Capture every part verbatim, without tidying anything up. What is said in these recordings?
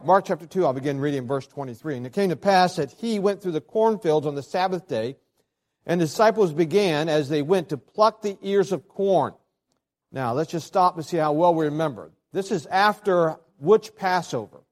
Mark chapter two, I'll begin reading verse twenty-three. And it came to pass that he went through the cornfields on the Sabbath day, and the disciples began, as they went, to pluck the ears of corn. Now, let's just stop and see how well we remember. This is after which Passover?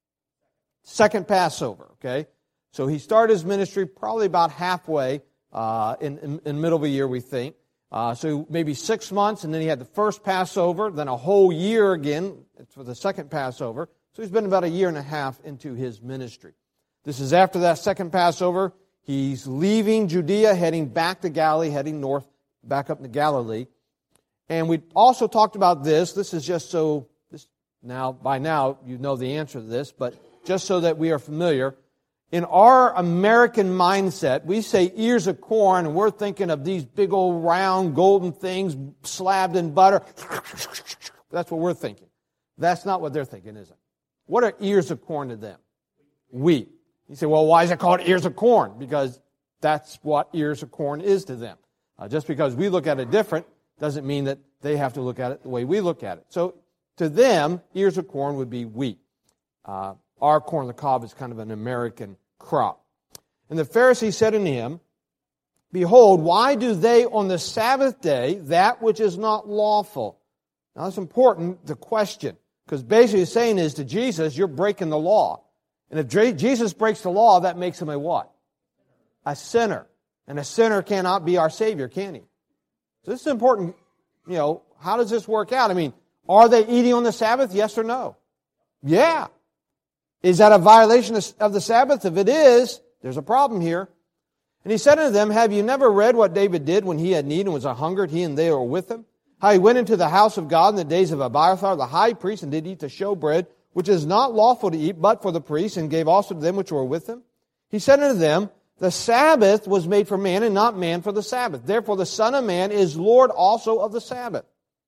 Second Passover, okay? So he started his ministry probably about halfway uh, in, in, in the middle of a year, we think. Uh, so maybe six months, and then he had the first Passover, then a whole year again for the second Passover. So he's been about a year and a half into his ministry. This is after that second Passover. He's leaving Judea, heading back to Galilee, heading north, back up to Galilee. And we also talked about this. This is just so, this now by now you know the answer to this, but just so that we are familiar. In our American mindset, we say ears of corn, and we're thinking of these big old round golden things slapped in butter. That's what we're thinking. That's not what they're thinking, is it? What are ears of corn to them? Wheat. You say, well, why is it called ears of corn? Because that's what ears of corn is to them. Uh, just because we look at it different doesn't mean that they have to look at it the way we look at it. So to them, ears of corn would be wheat. Uh, our corn on the cob is kind of an American crop. And the Pharisees said unto him, Behold, why do they on the Sabbath day that which is not lawful? Now that's important, the question. Because basically he's saying is to Jesus, you're breaking the law. And if Jesus breaks the law, that makes him a what? A sinner. And a sinner cannot be our Savior, can he? So this is important, you know, how does this work out? I mean, are they eating on the Sabbath, yes or no? Yeah. Is that a violation of the Sabbath? If it is, there's a problem here. And he said unto them, Have you never read what David did when he had need and was a hungered, he and they were with him? How he went into the house of God in the days of Abiathar the high priest, and did eat the showbread, which is not lawful to eat, but for the priests, and gave also to them which were with him. He said unto them, The Sabbath was made for man, and not man for the Sabbath. Therefore the Son of Man is Lord also of the Sabbath.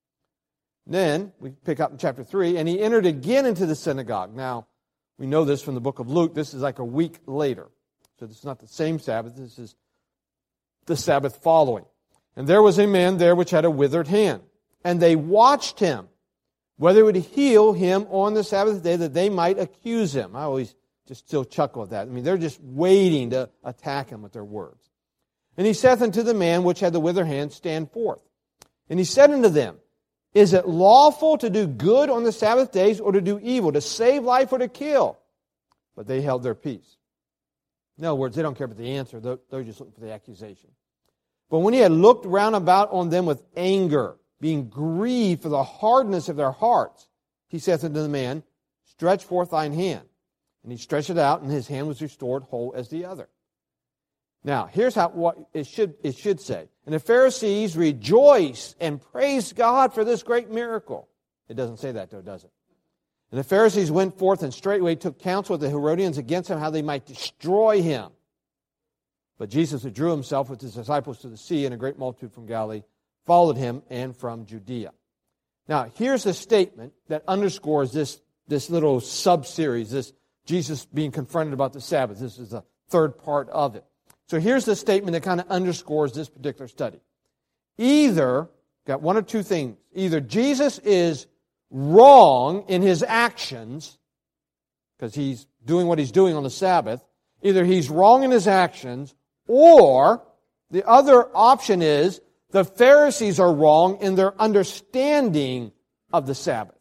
Then, we pick up in chapter three, and he entered again into the synagogue. Now, we know this from the book of Luke. This is like a week later. So this is not the same Sabbath. This is the Sabbath following. And there was a man there which had a withered hand. And they watched him, whether he would heal him on the Sabbath day, that they might accuse him. I always just still chuckle at that. I mean, they're just waiting to attack him with their words. And he saith unto the man which had the withered hand, Stand forth. And he said unto them, Is it lawful to do good on the Sabbath days, or to do evil, to save life or to kill? But they held their peace. In other words, they don't care about the answer. They're, they're just looking for the accusation. But when he had looked round about on them with anger, being grieved for the hardness of their hearts, he saith unto the man, Stretch forth thine hand. And he stretched it out, and his hand was restored whole as the other. Now, here's how what it should it should say. And the Pharisees rejoiced and praised God for this great miracle. It doesn't say that, though, does it? And the Pharisees went forth and straightway took counsel with the Herodians against him, how they might destroy him. But Jesus withdrew himself with his disciples to the sea, and a great multitude from Galilee followed him, and from Judea. Now, here's a statement that underscores this, this little sub-series, this Jesus being confronted about the Sabbath. This is the third part of it. So here's the statement that kind of underscores this particular study. Either, got one or two things, either Jesus is wrong in his actions, because he's doing what he's doing on the Sabbath, either he's wrong in his actions, or the other option is the Pharisees are wrong in their understanding of the Sabbath.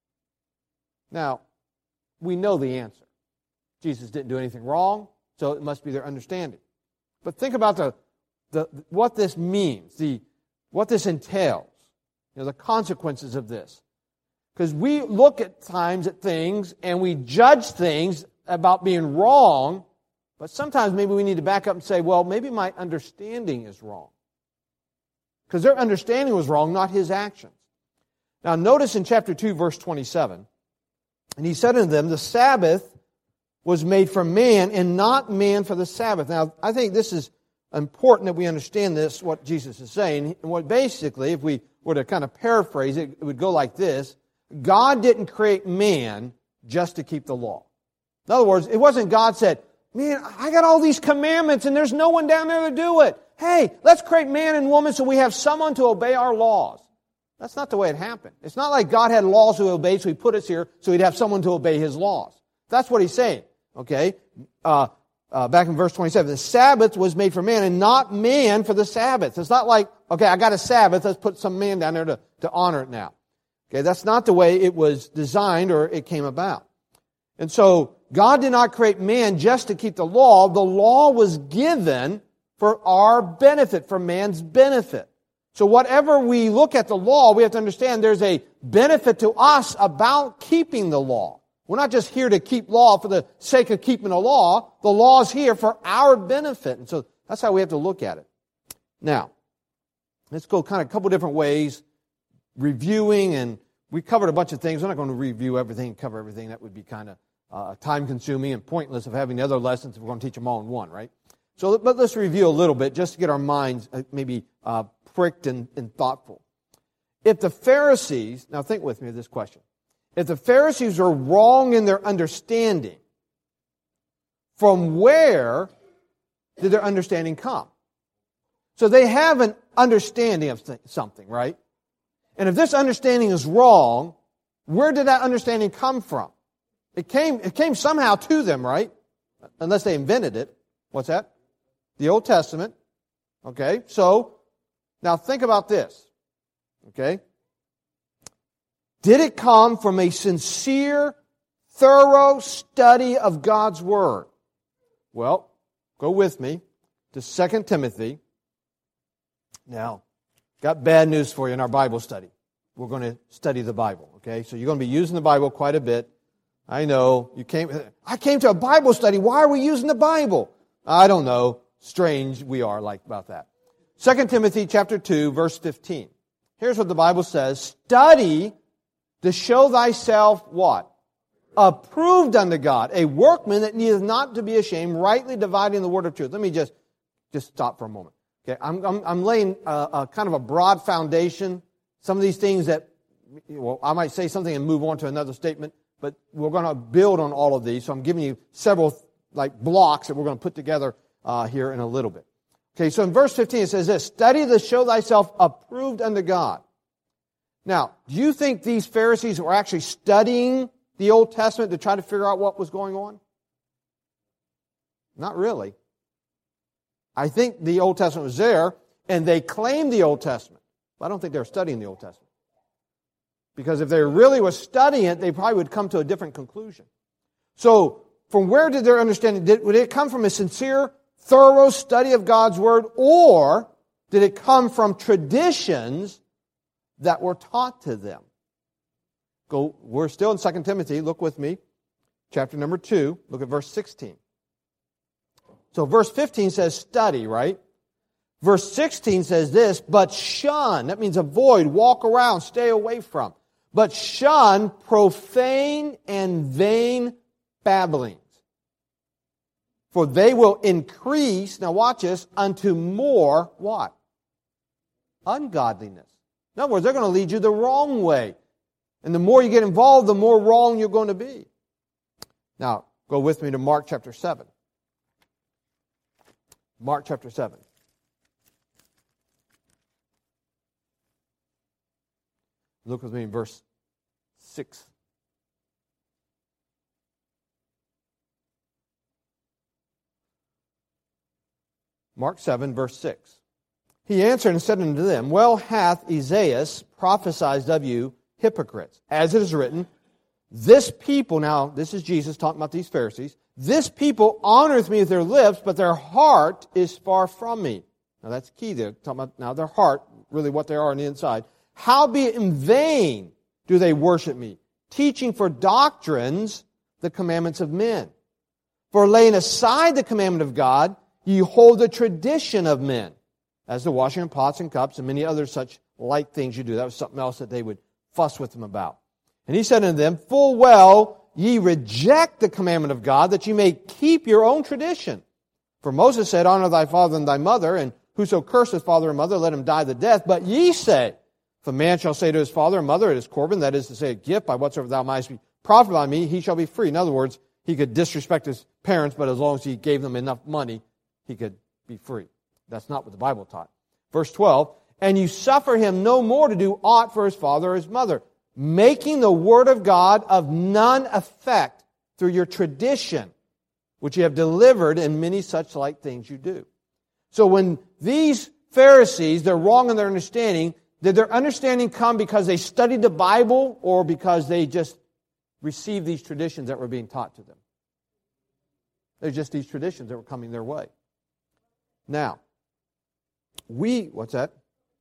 Now, we know the answer. Jesus didn't do anything wrong, so it must be their understanding. But think about the, the what this means, the what this entails, you know, the consequences of this. Because we look at times at things and we judge things about being wrong, but sometimes maybe we need to back up and say, well, maybe my understanding is wrong. Because their understanding was wrong, not his actions. Now notice in chapter two, verse twenty-seven, and he said unto them, The Sabbath was made for man, and not man for the Sabbath. Now, I think this is important that we understand this, what Jesus is saying. And what basically, if we were to kind of paraphrase it, it would go like this. God didn't create man just to keep the law. In other words, it wasn't God said, man, I got all these commandments and there's no one down there to do it. Hey, let's create man and woman so we have someone to obey our laws. That's not the way it happened. It's not like God had laws to obey, so he put us here so he'd have someone to obey his laws. That's what he's saying, okay? Uh, uh, back in verse twenty-seven, the Sabbath was made for man and not man for the Sabbath. It's not like, okay, I got a Sabbath, let's put some man down there to, to honor it now. Okay, that's not the way it was designed or it came about. And so, God did not create man just to keep the law. The law was given for our benefit, for man's benefit. So whatever we look at the law, we have to understand there's a benefit to us about keeping the law. We're not just here to keep law for the sake of keeping the law. The law is here for our benefit. And so that's how we have to look at it. Now, let's go kind of a couple different ways, reviewing, and we covered a bunch of things. We're not going to review everything, cover everything. That would be kind of uh, time-consuming and pointless of having the other lessons if we're going to teach them all in one, right? So but let's review a little bit just to get our minds uh, maybe uh, pricked and, and thoughtful. If the Pharisees, now think with me of this question. If the Pharisees are wrong in their understanding, from where did their understanding come? So they have an understanding of something, right? And if this understanding is wrong, where did that understanding come from? It came, it came somehow to them, right? Unless they invented it. What's that? The Old Testament. Okay, so now think about this. Okay? Did it come from a sincere, thorough study of God's Word? Well, go with me to Second Timothy. Now, got bad news for you in our Bible study. We're going to study the Bible, okay? So you're going to be using the Bible quite a bit. I know. You came. I came to a Bible study. Why are we using the Bible? I don't know. Strange we are like about that. Second Timothy chapter two, verse fifteen. Here's what the Bible says. Study to show thyself what? Approved unto God, a workman that needeth not to be ashamed, rightly dividing the word of truth. Let me just, just stop for a moment. Okay, I'm, I'm, I'm laying a, a kind of a broad foundation. Some of these things that, well, I might say something and move on to another statement, but we're going to build on all of these. So I'm giving you several like blocks that we're going to put together uh, here in a little bit. Okay, so in verse fifteen it says this, study to show thyself approved unto God. Now, do you think these Pharisees were actually studying the Old Testament to try to figure out what was going on? Not really. I think the Old Testament was there, and they claimed the Old Testament. But I don't think they were studying the Old Testament. Because if they really were studying it, they probably would come to a different conclusion. So, from where did their understanding, did, would it come from a sincere, thorough study of God's Word, or did it come from traditions that were taught to them? Go. We're still in Second Timothy. Look with me. Chapter number two. Look at verse sixteen. So verse fifteen says study, right? Verse sixteen says this, but shun. That means avoid, walk around, stay away from. But shun profane and vain babblings. For they will increase, now watch this, unto more, what? Ungodliness. In other words, they're going to lead you the wrong way. And the more you get involved, the more wrong you're going to be. Now, go with me to Mark chapter seven. Mark chapter seven. Look with me in verse six. Mark seven, verse six. He answered and said unto them, well hath Esaias prophesied of you hypocrites, as it is written, this people, now this is Jesus talking about these Pharisees, this people honoreth me with their lips, but their heart is far from me. Now that's key there, talking about now their heart, really what they are on the inside. Howbeit in vain do they worship me, teaching for doctrines the commandments of men. For laying aside the commandment of God, ye hold the tradition of men, as the washing of pots and cups and many other such like things you do. That was something else that they would fuss with them about. And he said unto them, full well ye reject the commandment of God, that ye may keep your own tradition. For Moses said, honor thy father and thy mother, and whoso curseth father and mother, let him die the death. But ye say, if a man shall say to his father and mother, it is Corban, that is to say, a gift, by whatsoever thou mightest be profited by me, he shall be free. In other words, he could disrespect his parents, but as long as he gave them enough money, he could be free. That's not what the Bible taught. Verse twelve, and you suffer him no more to do aught for his father or his mother, making the word of God of none effect through your tradition, which you have delivered, and many such like things you do. So when these Pharisees, they're wrong in their understanding, did their understanding come because they studied the Bible or because they just received these traditions that were being taught to them? They're just these traditions that were coming their way. Now, we, what's that?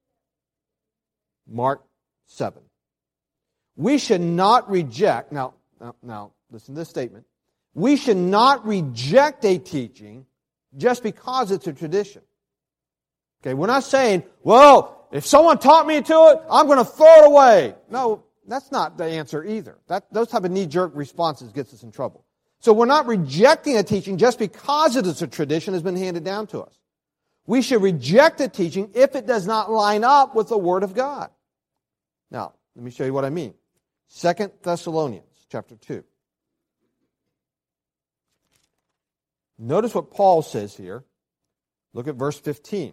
Mark seven. We should not reject, now, now, now listen to this statement. We should not reject a teaching just because it's a tradition. Okay, we're not saying, well, if someone taught me to it, I'm going to throw it away. No, that's not the answer either. That, those type of knee-jerk responses gets us in trouble. So we're not rejecting a teaching just because it is a tradition has been handed down to us. We should reject a teaching if it does not line up with the Word of God. Now, let me show you what I mean. Second Thessalonians chapter two. Notice what Paul says here. Look at verse fifteen.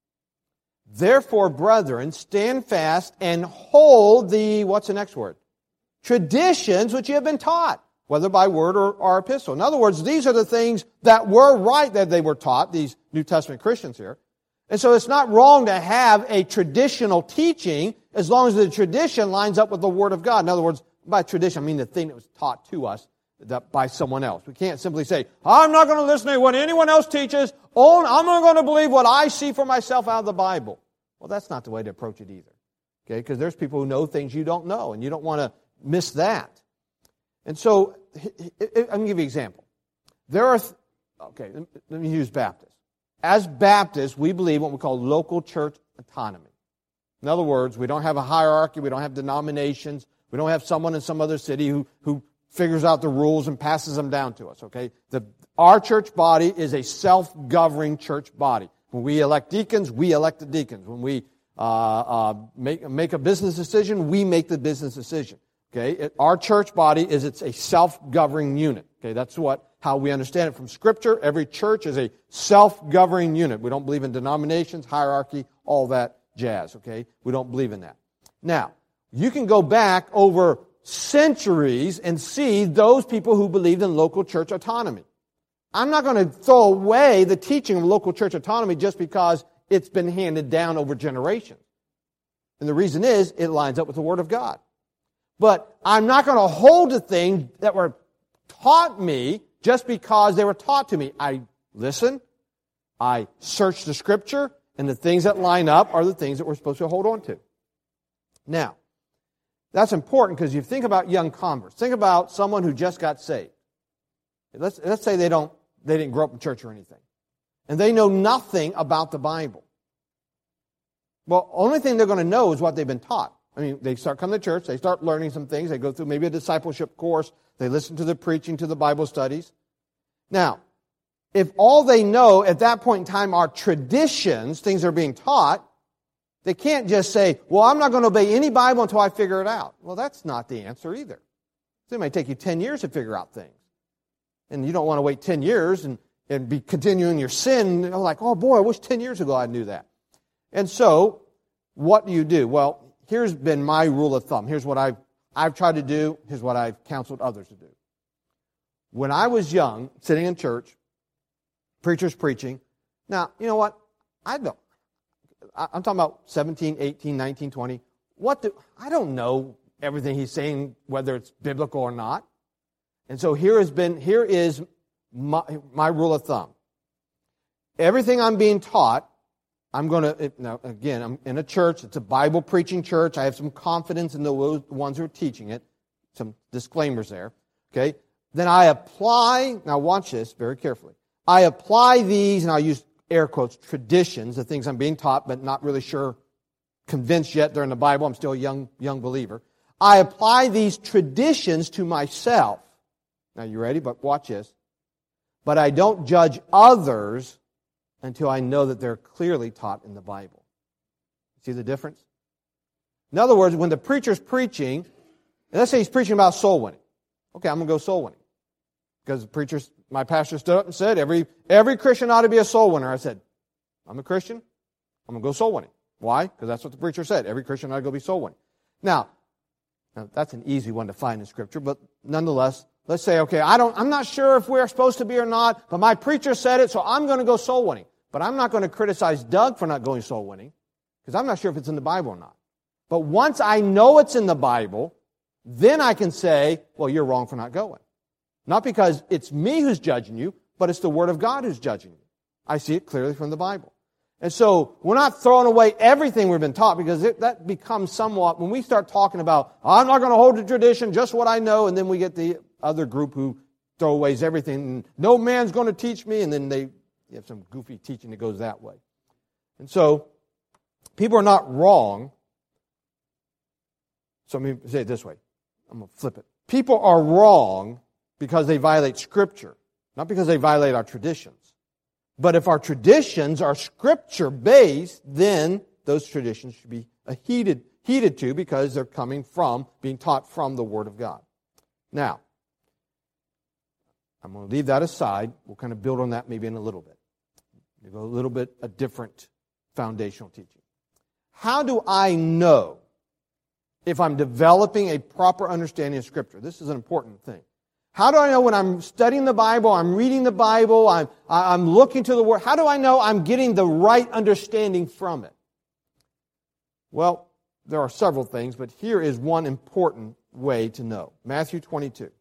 Therefore, brethren, stand fast and hold the, what's the next word? Traditions which you have been taught, whether by word or, or epistle. In other words, these are the things that were right that they were taught, these New Testament Christians here. And so it's not wrong to have a traditional teaching as long as the tradition lines up with the Word of God. In other words, by tradition, I mean the thing that was taught to us by someone else. We can't simply say, I'm not going to listen to what anyone else teaches. Oh, I'm not going to believe what I see for myself out of the Bible. Well, that's not the way to approach it either. Okay, because there's people who know things you don't know, and you don't want to miss that. And so, I'm going to give you an example. There are, okay, let me use Baptists. As Baptists, we believe what we call local church autonomy. In other words, we don't have a hierarchy, we don't have denominations, we don't have someone in some other city who, who figures out the rules and passes them down to us, okay? The, our church body is a self-governing church body. When we elect deacons, we elect the deacons. When we uh, uh, make, make a business decision, we make the business decision. Okay, it, our church body is it's a self-governing unit. Okay, that's what how we understand it from Scripture. Every church is a self-governing unit. We don't believe in denominations, hierarchy, all that jazz. Okay, we don't believe in that. Now, you can go back over centuries and see those people who believed in local church autonomy. I'm not going to throw away the teaching of local church autonomy just because it's been handed down over generations. And the reason is it lines up with the Word of God. But I'm not going to hold the things that were taught me just because they were taught to me. I listen, I search the Scripture, and the things that line up are the things that we're supposed to hold on to. Now, that's important because you think about young converts. Think about someone who just got saved. Let's, let's say they don't, they didn't grow up in church or anything. And they know nothing about the Bible. Well, only thing they're going to know is what they've been taught. I mean, they start coming to church, they start learning some things, they go through maybe a discipleship course, they listen to the preaching, to the Bible studies. Now, if all they know at that point in time are traditions, things are being taught, they can't just say, well, I'm not going to obey any Bible until I figure it out. Well, that's not the answer either. So it might take you ten years to figure out things. And you don't want to wait ten years and, and be continuing your sin, you know, like, oh boy, I wish ten years ago I knew that. And so, what do you do? Well, here's been my rule of thumb. Here's what I've, I've tried to do. Here's what I've counseled others to do. When I was young, sitting in church, preachers preaching. Now, you know what? I don't. I'm talking about seventeen, eighteen, nineteen, twenty. What do, I don't know everything he's saying, whether it's biblical or not. And so here has been, here is my, my rule of thumb. Everything I'm being taught, I'm going to, now again, I'm in a church, it's a Bible preaching church. I have some confidence in the ones who are teaching it. Some disclaimers there. Okay? Then I apply, now watch this very carefully. I apply these, and I'll use air quotes, traditions, the things I'm being taught, but not really sure, convinced yet they're in the Bible. I'm still a young, young believer. I apply these traditions to myself. Now you ready? But watch this. But I don't judge others until I know that they're clearly taught in the Bible. See the difference? In other words, when the preacher's preaching, and let's say he's preaching about soul winning. Okay, I'm going to go soul winning. Because the preacher, my pastor stood up and said, every, every Christian ought to be a soul winner. I said, I'm a Christian. I'm going to go soul winning. Why? Because that's what the preacher said. Every Christian ought to go be soul winning. Now, now, that's an easy one to find in Scripture, but nonetheless, let's say, okay, I don't, I'm not sure if we're supposed to be or not, but my preacher said it, so I'm going to go soul winning. But I'm not going to criticize Doug for not going soul winning, because I'm not sure if it's in the Bible or not. But once I know it's in the Bible, then I can say, well, you're wrong for not going. Not because it's me who's judging you, but it's the Word of God who's judging you. I see it clearly from the Bible. And so we're not throwing away everything we've been taught, because it, that becomes somewhat, when we start talking about, I'm not going to hold to tradition, just what I know, and then we get the other group who throw away everything, and no man's going to teach me, and then they have some goofy teaching that goes that way. And so people are not wrong. So let me say it this way. I'm going to flip it. People are wrong because they violate Scripture, not because they violate our traditions. But if our traditions are Scripture-based, then those traditions should be heeded, heeded to, because they're coming from, being taught from the Word of God. Now, I'm going to leave that aside. We'll kind of build on that maybe in a little bit. We'll go a little bit a different foundational teaching. How do I know if I'm developing a proper understanding of Scripture? This is an important thing. How do I know when I'm studying the Bible, I'm reading the Bible, I'm, I'm looking to the Word, how do I know I'm getting the right understanding from it? Well, there are several things, but here is one important way to know. Matthew twenty-two.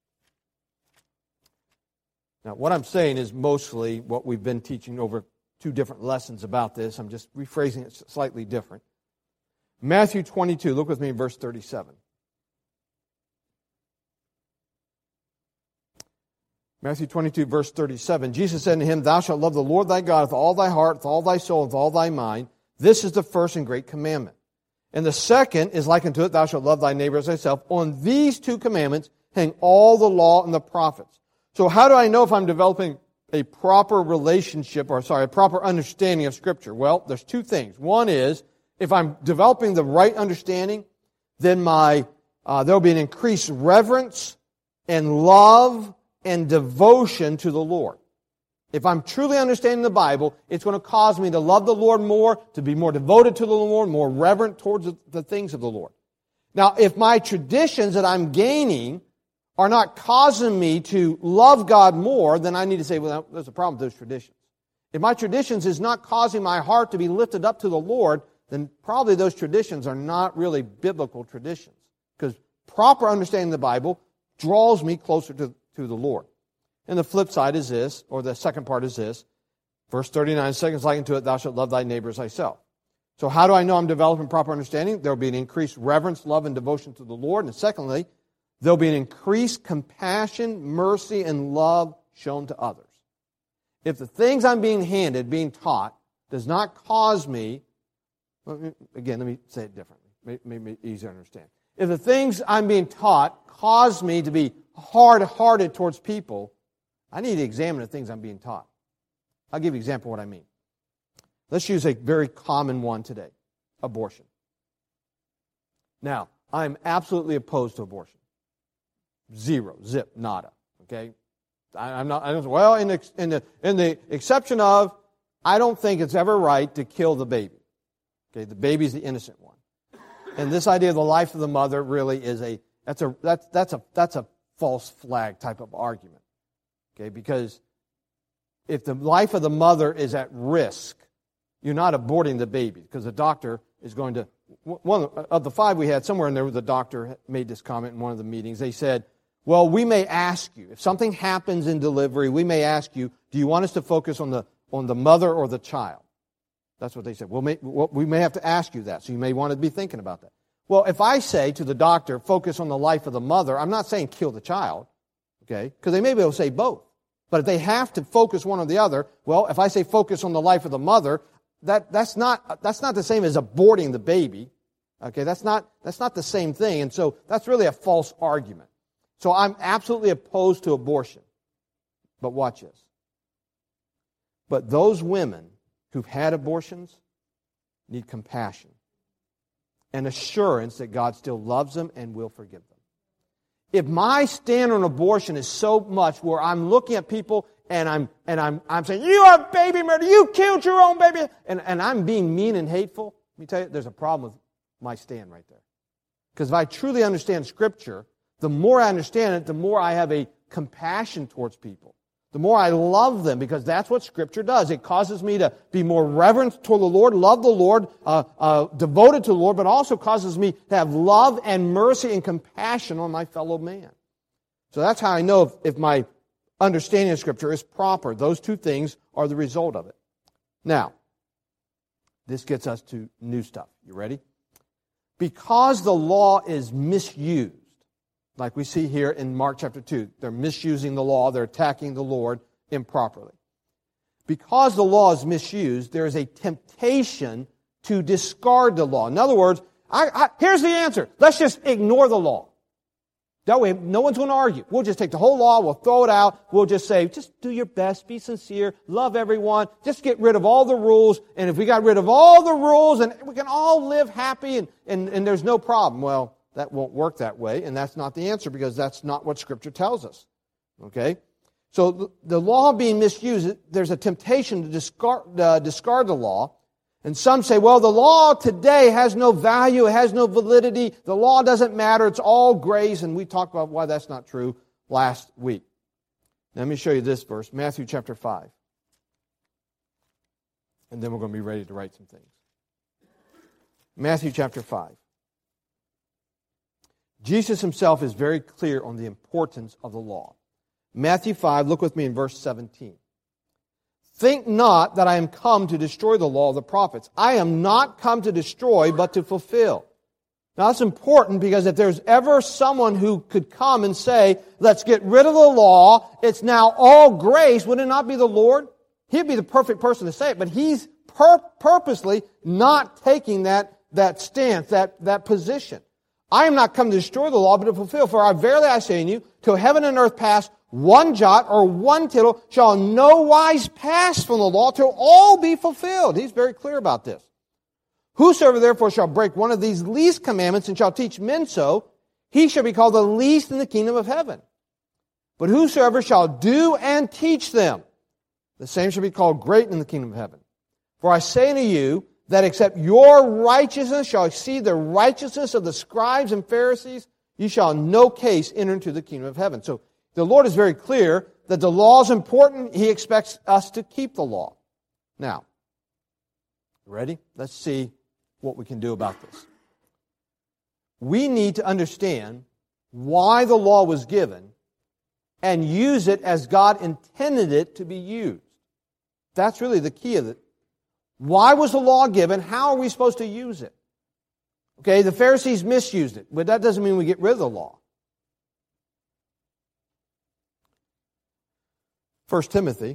Now, what I'm saying is mostly what we've been teaching over two different lessons about this. I'm just rephrasing it slightly different. Matthew twenty-two, look with me in verse thirty-seven. Matthew twenty-two, verse thirty-seven. Jesus said to him, Thou shalt love the Lord thy God with all thy heart, with all thy soul, with all thy mind. This is the first and great commandment. And the second is like unto it, Thou shalt love thy neighbor as thyself. On these two commandments hang all the law and the prophets. So how do I know if I'm developing a proper relationship, or sorry, a proper understanding of Scripture? Well, there's two things. One is, if I'm developing the right understanding, then my uh, there will be an increased reverence and love and devotion to the Lord. If I'm truly understanding the Bible, it's going to cause me to love the Lord more, to be more devoted to the Lord, more reverent towards the things of the Lord. Now, if my traditions that I'm gaining are not causing me to love God more, then I need to say, well, there's a problem with those traditions. If my traditions is not causing my heart to be lifted up to the Lord, then probably those traditions are not really biblical traditions. Because proper understanding of the Bible draws me closer to, to the Lord. And the flip side is this, or the second part is this. Verse thirty-nine, seconds like unto it, thou shalt love thy neighbor as thyself. So how do I know I'm developing proper understanding? There will be an increased reverence, love, and devotion to the Lord. And secondly, there will be an increased compassion, mercy, and love shown to others. If the things I'm being handed, being taught, does not cause me, again, let me say it differently, make it easier to understand. If the things I'm being taught cause me to be hard-hearted towards people, I need to examine the things I'm being taught. I'll give you an example of what I mean. Let's use a very common one today, abortion. Now, I'm absolutely opposed to abortion. Zero, zip, nada. Okay, I, I'm not. I don't. Well, in the in the in the exception of, I don't think it's ever right to kill the baby. Okay, the baby's the innocent one, and this idea of the life of the mother really is a that's a that's that's a that's a false flag type of argument. Okay, because if the life of the mother is at risk, you're not aborting the baby, because the doctor is going to. One of the five we had, somewhere in there, the doctor made this comment in one of the meetings. They said, well, we may ask you, if something happens in delivery, we may ask you, do you want us to focus on the on the mother or the child? That's what they said. We'll may, we may have to ask you that, so you may want to be thinking about that. Well, if I say to the doctor, focus on the life of the mother, I'm not saying kill the child, okay? Because they may be able to say both. But if they have to focus one or the other, well, if I say focus on the life of the mother, that, that's not that's not the same as aborting the baby. Okay, that's not that's not the same thing. And so that's really a false argument. So I'm absolutely opposed to abortion. But watch this. But those women who've had abortions need compassion and assurance that God still loves them and will forgive them. If my stand on abortion is so much where I'm looking at people and I'm and I'm I'm saying, you are baby murder, you killed your own baby, and, and I'm being mean and hateful, let me tell you, there's a problem with my stand right there. Because if I truly understand Scripture, The more I understand it, the more I have a compassion towards people. The more I love them, because that's what Scripture does. It causes me to be more reverent toward the Lord, love the Lord, uh, uh, devoted to the Lord, but also causes me to have love and mercy and compassion on my fellow man. So that's how I know if, if my understanding of Scripture is proper. Those two things are the result of it. Now, this gets us to new stuff. You ready? Because the law is misused, like we see here in Mark chapter two. They're misusing the law. They're attacking the Lord improperly. Because the law is misused, there is a temptation to discard the law. In other words, I, I, here's the answer. Let's just ignore the law. That way, no one's going to argue. We'll just take the whole law, we'll throw it out, we'll just say, just do your best, be sincere, love everyone, just get rid of all the rules, and if we got rid of all the rules, and we can all live happy, and, and, and there's no problem. Well, that won't work that way, and that's not the answer, because that's not what Scripture tells us. Okay? So the, the law being misused, there's a temptation to discard, uh, discard the law. And some say, well, the law today has no value, it has no validity, the law doesn't matter, it's all grace, and we talked about why that's not true last week. Now, let me show you this verse, Matthew chapter five. And then we're going to be ready to write some things. Matthew chapter five. Jesus himself is very clear on the importance of the law. Matthew five, look with me in verse seventeen. Think not that I am come to destroy the law of the prophets. I am not come to destroy, but to fulfill. Now that's important, because if there's ever someone who could come and say, let's get rid of the law, it's now all grace, would it not be the Lord? He'd be the perfect person to say it, but he's pur- purposely not taking that, that stance, that, that position. I am not come to destroy the law, but to fulfill. For I verily I say unto you, till heaven and earth pass, one jot or one tittle shall no wise pass from the law till all be fulfilled. He's very clear about this. Whosoever therefore shall break one of these least commandments and shall teach men so, he shall be called the least in the kingdom of heaven. But whosoever shall do and teach them, the same shall be called great in the kingdom of heaven. For I say unto you, that except your righteousness shall exceed the righteousness of the scribes and Pharisees, you shall in no case enter into the kingdom of heaven. So the Lord is very clear that the law is important. He expects us to keep the law. Now, ready? Let's see what we can do about this. We need to understand why the law was given and use it as God intended it to be used. That's really the key of it. Why was the law given? How are we supposed to use it? Okay, the Pharisees misused it, but that doesn't mean we get rid of the law. First Timothy,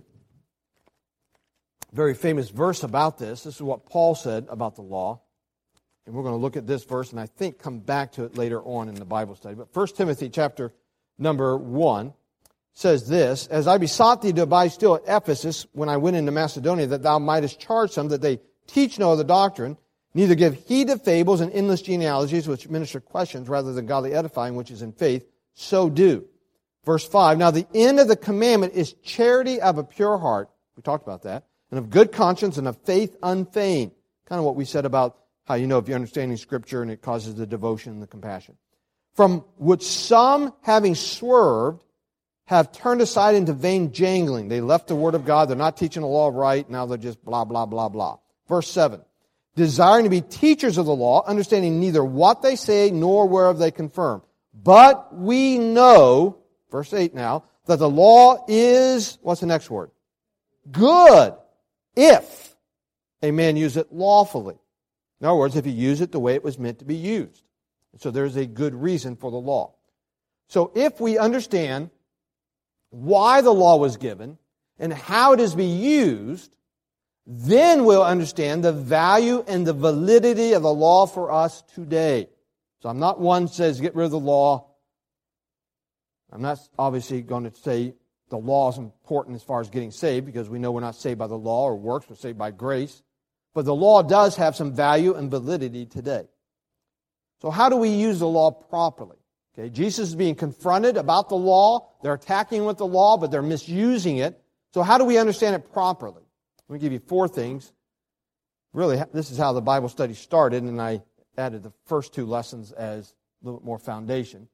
very famous verse about this. This is what Paul said about the law. And we're going to look at this verse and I think come back to it later on in the Bible study. But First Timothy chapter number one says this, As I besought thee to abide still at Ephesus when I went into Macedonia, that thou mightest charge some that they teach no other doctrine, neither give heed to fables and endless genealogies which minister questions rather than godly edifying which is in faith, so do. Verse five, Now the end of the commandment is charity of a pure heart. We talked about that. And of good conscience and of faith unfeigned. Kind of what we said about how you know if you're understanding Scripture and it causes the devotion and the compassion. From which some, having swerved, have turned aside into vain jangling. They left the Word of God. They're not teaching the law right. Now they're just blah, blah, blah, blah. Verse seven, Desiring to be teachers of the law, understanding neither what they say nor whereof they confirm. But we know... Verse eight now, that the law is, what's the next word? Good, if a man use it lawfully. In other words, if he use it the way it was meant to be used. So there's a good reason for the law. So if we understand why the law was given and how it is to be used, then we'll understand the value and the validity of the law for us today. So I'm not one who says get rid of the law. I'm not obviously going to say the law is important as far as getting saved, because we know we're not saved by the law or works, we're saved by grace. But the law does have some value and validity today. So how do we use the law properly? Okay, Jesus is being confronted about the law. They're attacking with the law, but they're misusing it. So how do we understand it properly? Let me give you four things. Really, this is how the Bible study started, and I added the first two lessons as a little bit more foundation.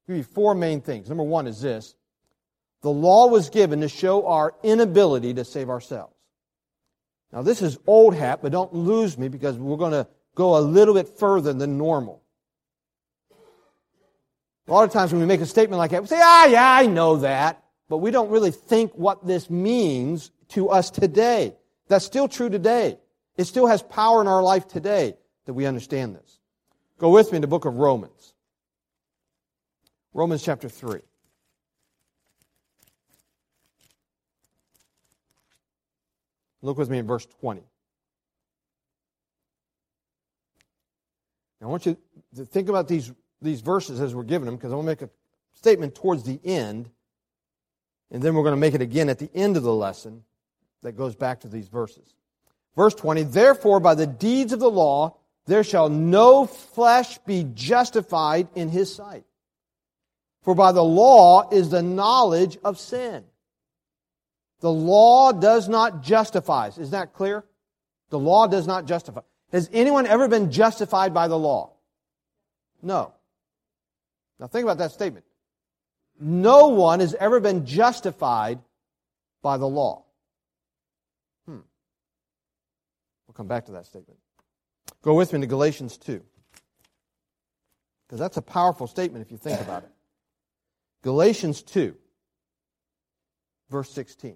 I'll give you four main things. Number one is this. The law was given to show our inability to save ourselves. Now, this is old hat, but don't lose me because we're going to go a little bit further than normal. A lot of times when we make a statement like that, we say, ah, yeah, I know that. But we don't really think what this means to us today. That's still true today. It still has power in our life today that we understand this. Go with me in the book of Romans. Romans chapter three. Look with me in verse twenty. Now I want you to think about these, these verses as we're given them, because I'm going to make a statement towards the end, and then we're going to make it again at the end of the lesson that goes back to these verses. Verse twenty, therefore by the deeds of the law there shall no flesh be justified in his sight. For by the law is the knowledge of sin. The law does not justify us. Is that clear? The law does not justify. Has anyone ever been justified by the law? No. Now think about that statement. No one has ever been justified by the law. Hmm. We'll come back to that statement. Go with me to Galatians two. Because that's a powerful statement if you think about it. Galatians two, verse sixteen.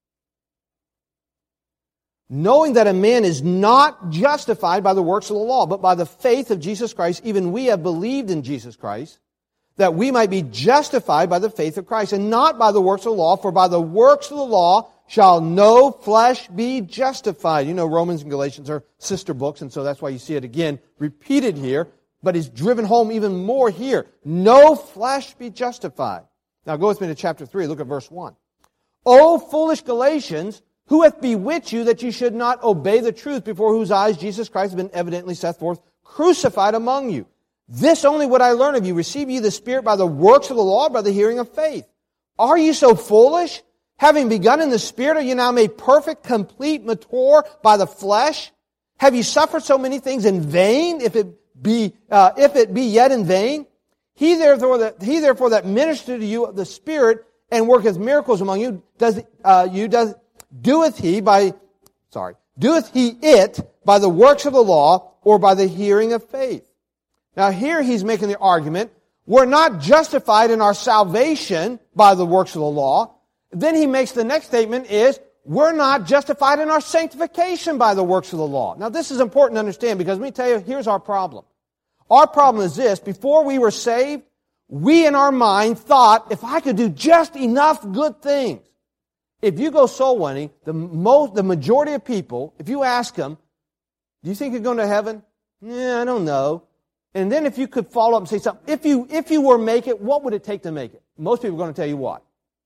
Knowing that a man is not justified by the works of the law, but by the faith of Jesus Christ, even we have believed in Jesus Christ, that we might be justified by the faith of Christ, and not by the works of the law, for by the works of the law shall no flesh be justified. You know, Romans and Galatians are sister books, and so that's why you see it again repeated here, but it's driven home even more here. No flesh be justified. Now go with me to chapter three, look at verse one. O foolish Galatians, who hath bewitched you that you should not obey the truth, before whose eyes Jesus Christ has been evidently set forth, crucified among you? This only would I learn of you. Receive ye the Spirit by the works of the law, by the hearing of faith? Are you so foolish? Having begun in the Spirit, are you now made perfect, complete, mature by the flesh? Have you suffered so many things in vain, if it be uh, if it be yet in vain? He therefore that he therefore that ministered to you of the Spirit and worketh miracles among you, does uh, you does doeth he by sorry doeth he it by the works of the law or by the hearing of faith? Now here he's making the argument, we're not justified in our salvation by the works of the law. Then he makes the next statement is, we're not justified in our sanctification by the works of the law. Now this is important to understand, because let me tell you, here's our problem. Our problem is this: before we were saved, we in our mind thought, if I could do just enough good things. If you go soul winning, the most, the majority of people, if you ask them, do you think you're going to heaven? Yeah, I don't know. And then if you could follow up and say something, if you if you were to make it, what would it take to make it? Most people are going to tell you what?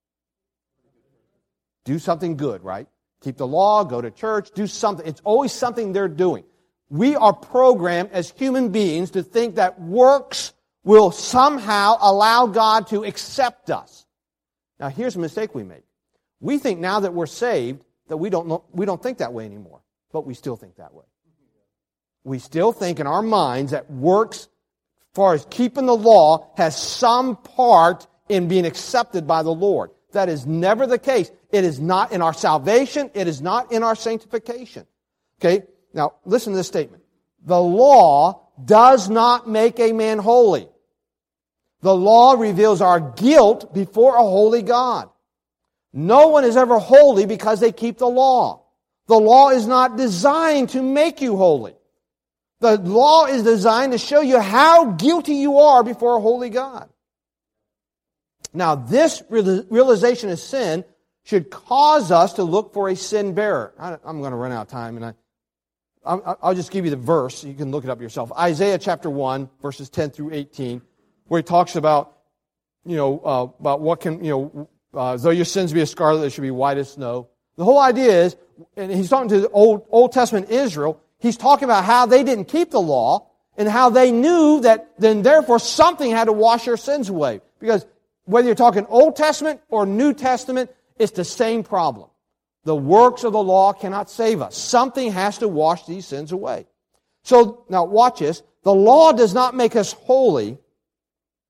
Do something good, right? Keep the law, go to church, do something. It's always something they're doing. We are programmed as human beings to think that works will somehow allow God to accept us. Now here's a mistake we make. We think now that we're saved that we don't know, we don't think that way anymore, but we still think that way. We still think in our minds that works, as far as keeping the law, has some part in being accepted by the Lord. That is never the case. It is not in our salvation. It is not in our sanctification. Okay? Now, listen to this statement. The law does not make a man holy. The law reveals our guilt before a holy God. No one is ever holy because they keep the law. The law is not designed to make you holy. The law is designed to show you how guilty you are before a holy God. Now, this realization of sin should cause us to look for a sin bearer. I'm going to run out of time, and I, I'll just give you the verse. You can look it up yourself. Isaiah chapter one, verses ten through eighteen, where he talks about, you know, uh, about what can, you know, uh, though your sins be as scarlet, they should be white as snow. The whole idea is, and he's talking to the Old, Old Testament Israel, he's talking about how they didn't keep the law and how they knew that then therefore something had to wash their sins away. Because whether you're talking Old Testament or New Testament, it's the same problem. The works of the law cannot save us. Something has to wash these sins away. So, now watch this. The law does not make us holy.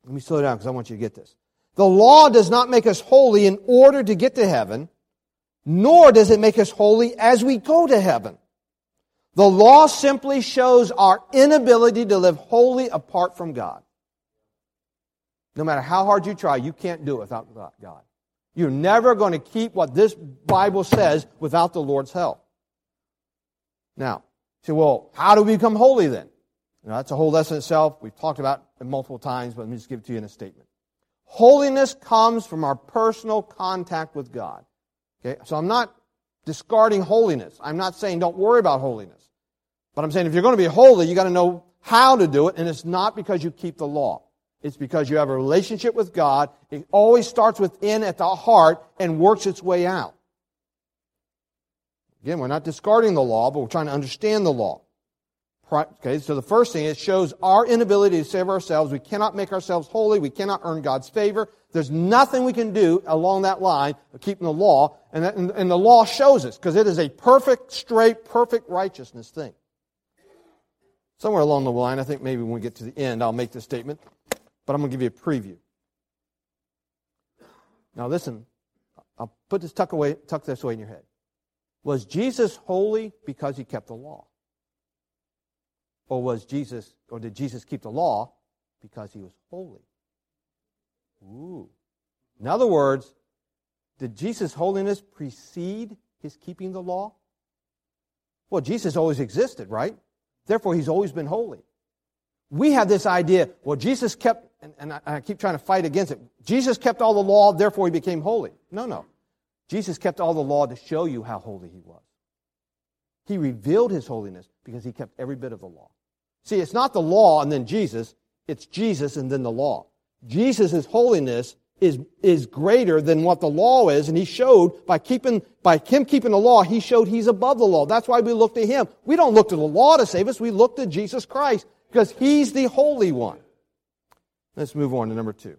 Let me slow down because I want you to get this. The law does not make us holy in order to get to heaven, nor does it make us holy as we go to heaven. The law simply shows our inability to live holy apart from God. No matter how hard you try, you can't do it without God. You're never going to keep what this Bible says without the Lord's help. Now, you say, well, how do we become holy then? You know, that's a whole lesson itself. We've talked about it multiple times, but let me just give it to you in a statement. Holiness comes from our personal contact with God. Okay, so I'm not discarding holiness. I'm not saying don't worry about holiness. But I'm saying if you're going to be holy, you got to know how to do it, and it's not because you keep the law. It's because you have a relationship with God. It always starts within at the heart and works its way out. Again, we're not discarding the law, but we're trying to understand the law. Okay, so the first thing, it shows our inability to save ourselves. We cannot make ourselves holy. We cannot earn God's favor. There's nothing we can do along that line of keeping the law. And, that, and, and the law shows us, because it is a perfect, straight, perfect righteousness thing. Somewhere along the line, I think maybe when we get to the end, I'll make this statement. But I'm going to give you a preview. Now listen, I'll put this tuck away, tuck this away in your head. Was Jesus holy because he kept the law? Or was Jesus, or did Jesus keep the law because he was holy? Ooh. In other words, did Jesus' holiness precede his keeping the law? Well, Jesus always existed, right? Therefore, he's always been holy. We have this idea, well, Jesus kept, and, and I, I keep trying to fight against it, Jesus kept all the law, therefore he became holy. No, no. Jesus kept all the law to show you how holy he was. He revealed his holiness because he kept every bit of the law. See, it's not the law and then Jesus, it's Jesus and then the law. Jesus' holiness is, is greater than what the law is, and he showed by keeping by him keeping the law, he showed he's above the law. That's why we look to him. We don't look to the law to save us, we look to Jesus Christ because he's the holy one. Let's move on to number two.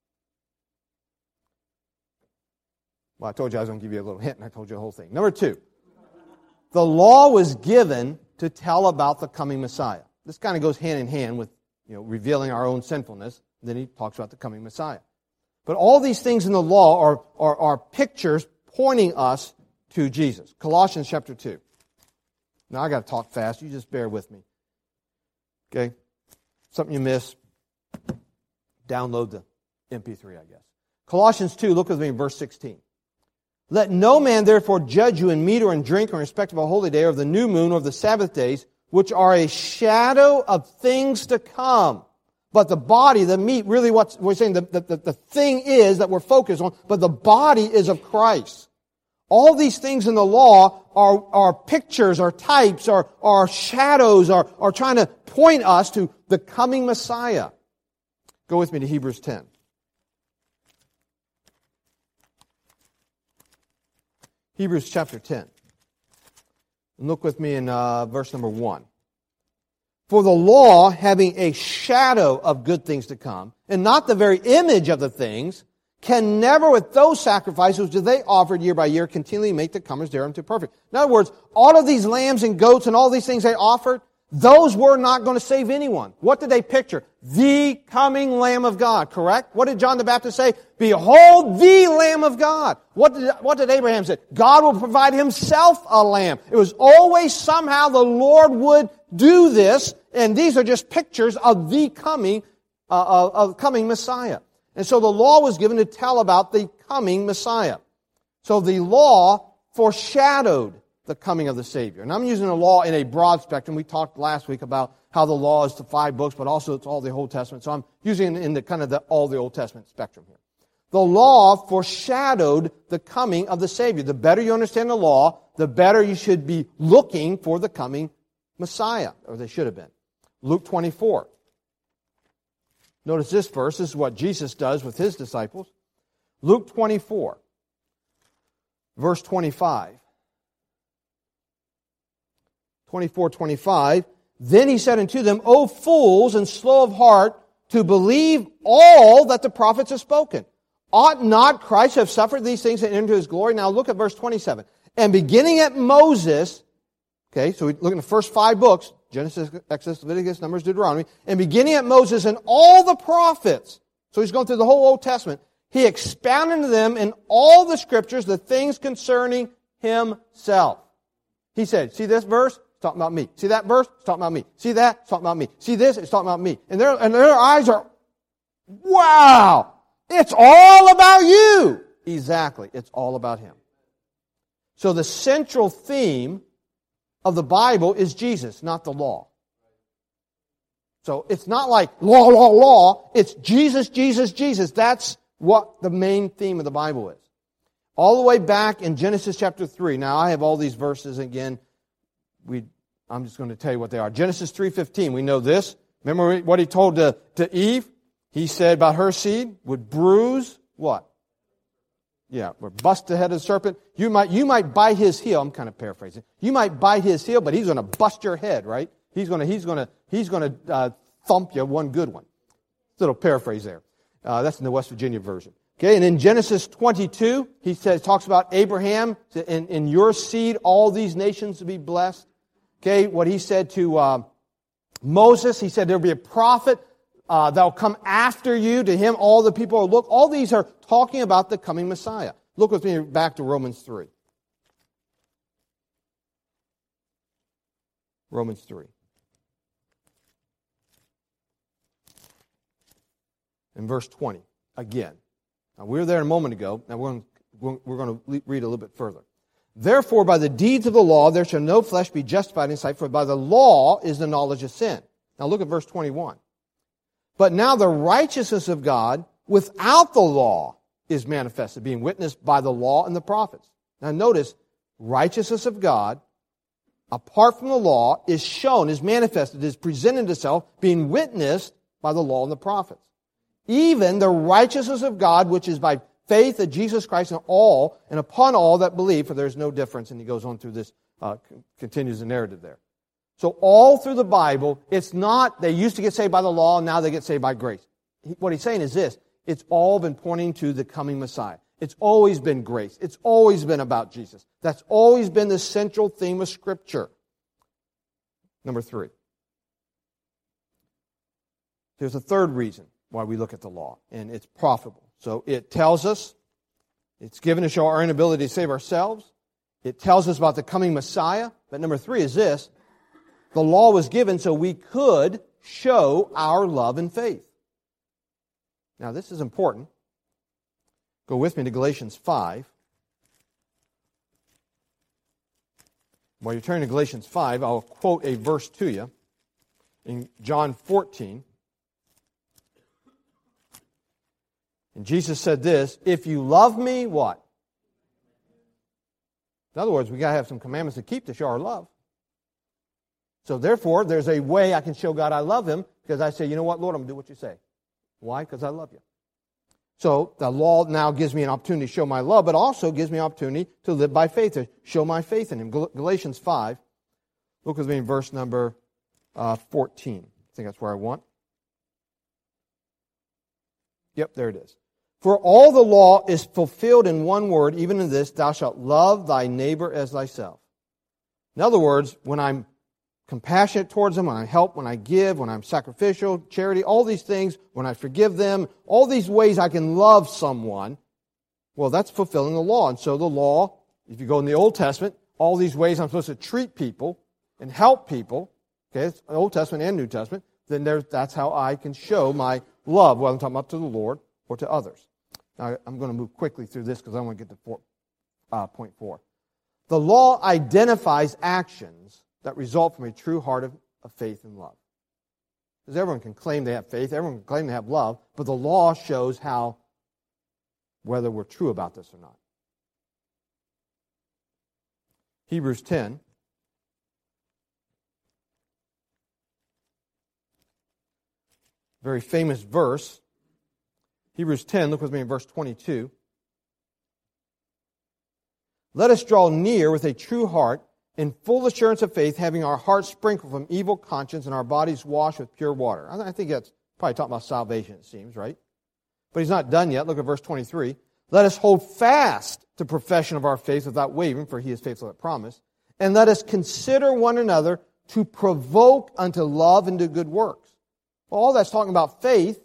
Well, I told you I was going to give you a little hint, and I told you the whole thing. Number two, the law was given to tell about the coming Messiah. This kind of goes hand in hand with, you know, revealing our own sinfulness. Then he talks about the coming Messiah. But all these things in the law are, are, are pictures pointing us to Jesus. Colossians chapter two. Now, I got to talk fast. You just bear with me. Okay? Something you miss, download the M P three, I guess. Colossians two, look with me in verse sixteen. Let no man therefore judge you in meat or in drink or in respect of a holy day or of the new moon or of the Sabbath days, which are a shadow of things to come. But the body, the meat, really what we're saying, the, the, the thing is that we're focused on, but the body is of Christ. All these things in the law are, are pictures, are types, are, are shadows, are, are trying to point us to the coming Messiah. Go with me to Hebrews ten. Hebrews chapter ten. And look with me in uh, verse number one. For the law, having a shadow of good things to come, and not the very image of the things, can never with those sacrifices which they offered year by year continually make the comers thereunto perfect. In other words, all of these lambs and goats and all these things they offered, those were not going to save anyone. What did they picture? The coming Lamb of God, correct? What did John the Baptist say? Behold the Lamb of God. What did, what did Abraham say? God will provide himself a lamb. It was always somehow the Lord would do this, and these are just pictures of the coming, uh, of coming Messiah. And so the law was given to tell about the coming Messiah. So the law foreshadowed the coming of the Savior. And I'm using the law in a broad spectrum. We talked last week about how the law is the five books, but also it's all the Old Testament. So I'm using it in the kind of the all the Old Testament spectrum here. The law foreshadowed the coming of the Savior. The better you understand the law, the better you should be looking for the coming Messiah, or they should have been. Luke twenty-four. Notice this verse. This is what Jesus does with his disciples. Luke twenty-four, verse twenty-five. twenty-four, twenty-five. Then he said unto them, O fools and slow of heart, to believe all that the prophets have spoken. Ought not Christ have suffered these things and entered into his glory? Now look at verse twenty-seven. And beginning at Moses, okay, so we look at the first five books, Genesis, Exodus, Leviticus, Numbers, Deuteronomy, and beginning at Moses and all the prophets. So he's going through the whole Old Testament. He expounded to them in all the Scriptures the things concerning himself. He said, see this verse? It's talking about me. See that verse? It's talking about me. See that? It's talking about me. See this? It's talking about me. And their, and their eyes are, wow! It's all about you! Exactly. It's all about him. So the central theme of the Bible is Jesus, not the law. So it's not like law, law, law. It's Jesus, Jesus, Jesus. That's what the main theme of the Bible is. All the way back in Genesis chapter three. Now, I have all these verses again. We, I'm just going to tell you what they are. Genesis three fifteen, we know this. Remember what he told to, to Eve? He said about her seed would bruise what? Yeah, or bust the head of the serpent. You might, you might bite his heel. I'm kind of paraphrasing. You might bite his heel, but he's going to bust your head, right? He's going to, he's going to, he's going to uh, thump you one good one. Little paraphrase there. Uh, that's in the West Virginia version. Okay, and in Genesis twenty-two, he says, talks about Abraham, in, in your seed all these nations will be blessed. Okay, what he said to uh, Moses, he said there'll be a prophet uh, that'll come after you. To him, all the people will look. All these are talking about the coming Messiah. Look with me back to Romans three. Romans three. In verse twenty, again. Now, we were there a moment ago. Now, we're going, we're going to read a little bit further. Therefore, by the deeds of the law, there shall no flesh be justified in sight, for by the law is the knowledge of sin. Now, look at verse twenty-one. But now the righteousness of God without the law is manifested, being witnessed by the law and the prophets. Now, notice, righteousness of God apart from the law is shown, is manifested, is presented itself, being witnessed by the law and the prophets. Even the righteousness of God, which is by faith of Jesus Christ in all, and upon all that believe, for there's no difference. And he goes on through this, uh, continues the narrative there. So all through the Bible, it's not, they used to get saved by the law, and now they get saved by grace. What he's saying is this, it's all been pointing to the coming Messiah. It's always been grace. It's always been about Jesus. That's always been the central theme of Scripture. Number three. There's a third reason why we look at the law, and it's profitable. So it tells us, it's given to show our inability to save ourselves. It tells us about the coming Messiah. But number three is this, the law was given so we could show our love and faith. Now this is important. Go with me to Galatians five. While you're turning to Galatians five, I'll quote a verse to you in John fourteen. And Jesus said this, if you love me, what? In other words, we got to have some commandments to keep to show our love. So therefore, there's a way I can show God I love Him, because I say, you know what, Lord, I'm going to do what you say. Why? Because I love you. So the law now gives me an opportunity to show my love, but also gives me an opportunity to live by faith, to show my faith in Him. Galatians five, look with me in verse number uh, fourteen. I think that's where I want. Yep, there it is. For all the law is fulfilled in one word, even in this, thou shalt love thy neighbor as thyself. In other words, when I'm compassionate towards them, when I help, when I give, when I'm sacrificial, charity, all these things, when I forgive them, all these ways I can love someone, well, that's fulfilling the law. And so the law, if you go in the Old Testament, all these ways I'm supposed to treat people and help people, okay, it's Old Testament and New Testament, then there's, that's how I can show my love, whether I'm talking about to the Lord or to others. Now, I'm going to move quickly through this because I want to get to four, uh, point four. The law identifies actions that result from a true heart of, of faith and love. Because everyone can claim they have faith, everyone can claim they have love, but the law shows how, whether we're true about this or not. Hebrews ten. Very famous verse. Hebrews ten, look with me in verse twenty-two. Let us draw near with a true heart, in full assurance of faith, having our hearts sprinkled from evil conscience and our bodies washed with pure water. I think that's probably talking about salvation, it seems, right? But he's not done yet. Look at verse twenty-three. Let us hold fast the profession of our faith without wavering, for He is faithful that promise. And let us consider one another to provoke unto love and to good works. Well, all that's talking about faith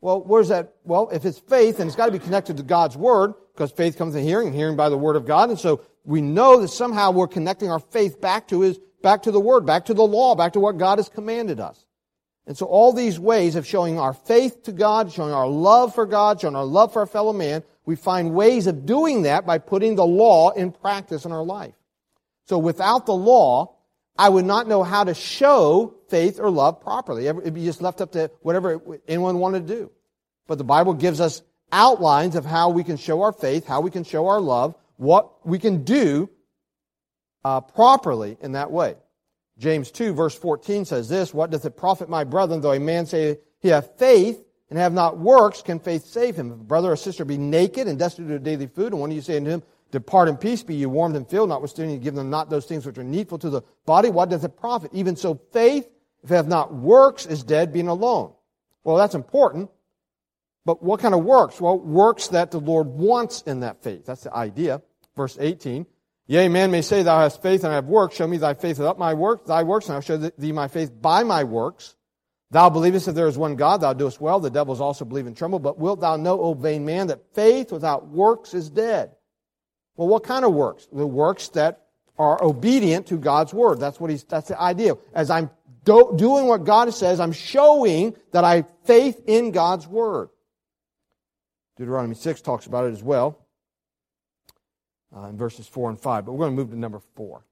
Well, where's that? Well, if it's faith, then it's got to be connected to God's Word, because faith comes in hearing, and hearing by the Word of God. And so we know that somehow we're connecting our faith back to His, back to the Word, back to the law, back to what God has commanded us. And so all these ways of showing our faith to God, showing our love for God, showing our love for our fellow man, we find ways of doing that by putting the law in practice in our life. So without the law, I would not know how to show faith or love properly. It would be just left up to whatever anyone wanted to do. But the Bible gives us outlines of how we can show our faith, how we can show our love, what we can do uh, properly in that way. James two, verse fourteen says this, "What doth it profit my brethren, though a man say he have faith and have not works, can faith save him? If a brother or sister be naked and destitute of daily food, and one of you say unto him, Depart in peace, be ye warmed and filled, notwithstanding you give them not those things which are needful to the body, what doth it profit? Even so faith, if it have not works, is dead, being alone." Well, that's important. But what kind of works? Well, works that the Lord wants in that faith. That's the idea. Verse eighteen, "Yea, man may say, Thou hast faith, and I have works. Show me thy faith without my works, thy works, and I will show thee my faith by my works. Thou believest that there is one God, thou doest well. The devils also believe and tremble. But wilt thou know, O vain man, that faith without works is dead?" Well, what kind of works? The works that are obedient to God's Word. That's what he's. That's the idea. As I'm do, doing what God says, I'm showing that I have faith in God's Word. Deuteronomy six talks about it as well, uh, in verses four and five. But we're going to move to number four.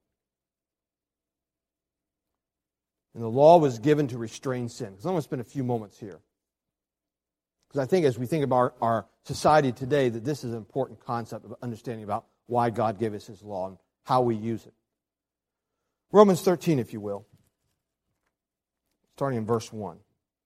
And the law was given to restrain sin. Because I'm going to spend a few moments here. Because I think as we think about our, our society today, that this is an important concept of understanding about why God gave us His law and how we use it. Romans thirteen, if you will. Starting in verse one.